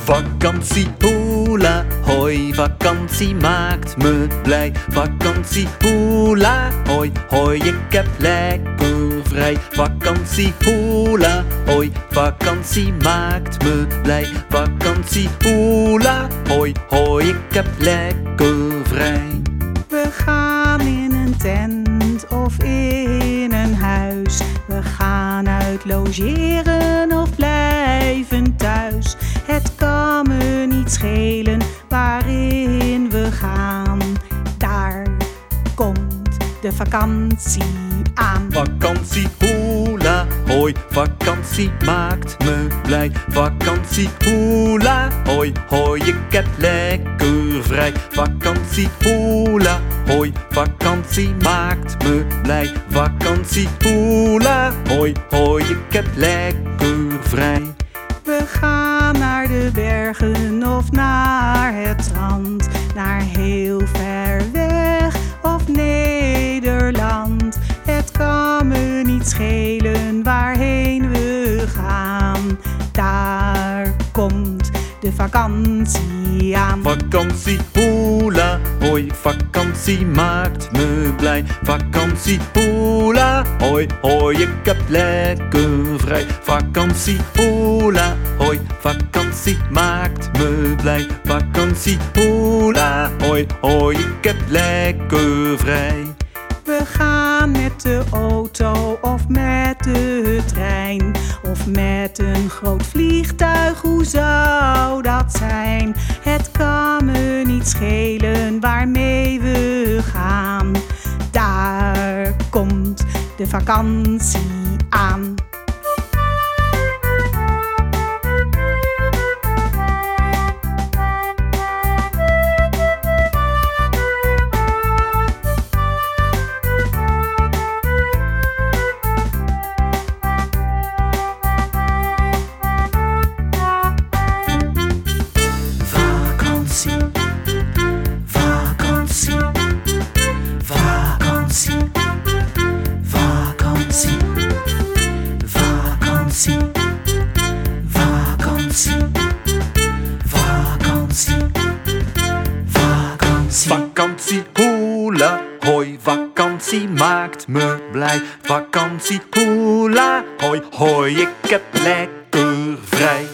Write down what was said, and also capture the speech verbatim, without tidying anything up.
Vakantie, hoela, hoi, vakantie maakt me blij. Vakantie, hoela, hoi, hoi, ik heb lekker vrij. Vakantie, hoela, hoi, vakantie maakt me blij. Vakantie, hoela, hoi, hoi, ik heb lekker vrij. We gaan in een tent of in een huis. We gaan uit logeren of blijven thuis. Het kan me niet schelen waarin we gaan. Daar komt de vakantie aan. Vakantie, hoela, hoi, vakantie maakt me blij. Vakantie, hoela, hoi, hoi, ik heb lekker vrij. Vakantie, hoela, hoi, vakantie maakt me blij. Vakantie, hoela, hoi, hoi, ik heb lekker vrij. We gaan naar de bergen of naar het strand, naar heel ver weg of Nederland. Het kan me niet schelen waarheen we gaan. Daar komt de vakantie aan. Vakantie, hoela, hoi, vakantie maakt me blij. Vakantie, hoela, hoi, hoi, ik heb lekker vrij. Vakantie, hoela, hoi, vakantie maakt me blij. Vakantie, hoela, hoi, hoi, ik heb lekker vrij. We gaan met de auto of met de trein of met een groot vliegtuig, hoe zou dat zijn? Het kan me niet schelen waarmee we gaan. Daar komt de vakantie aan. Vakantie, hoela, hoi, vakantie maakt me blij. Vakantie, hoela, hoi, hoi, ik heb lekker vrij.